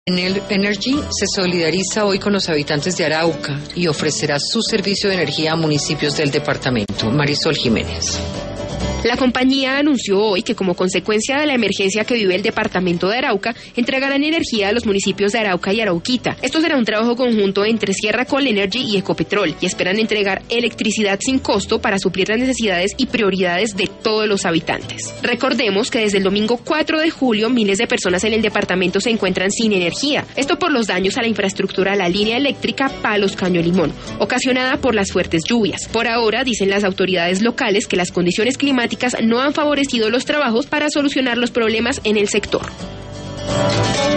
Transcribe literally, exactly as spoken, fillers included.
Enel Energy se solidariza hoy con los habitantes de Arauca y ofrecerá su servicio de energía a municipios del departamento. Marisol Jiménez. La compañía anunció hoy que como consecuencia de la emergencia que vive el departamento de Arauca, entregarán energía a los municipios de Arauca y Arauquita. Esto será un trabajo conjunto entre Sierra Col Energy y Ecopetrol y esperan entregar electricidad sin costo para suplir las necesidades y prioridades de todos los habitantes. Recordemos que desde el domingo cuatro de julio miles de personas en el departamento se encuentran sin energía. Esto por los daños a la infraestructura de la línea eléctrica Palos Caño Limón, ocasionada por las fuertes lluvias. Por ahora, dicen las autoridades locales que las condiciones climáticas no han favorecido los trabajos para solucionar los problemas en el sector.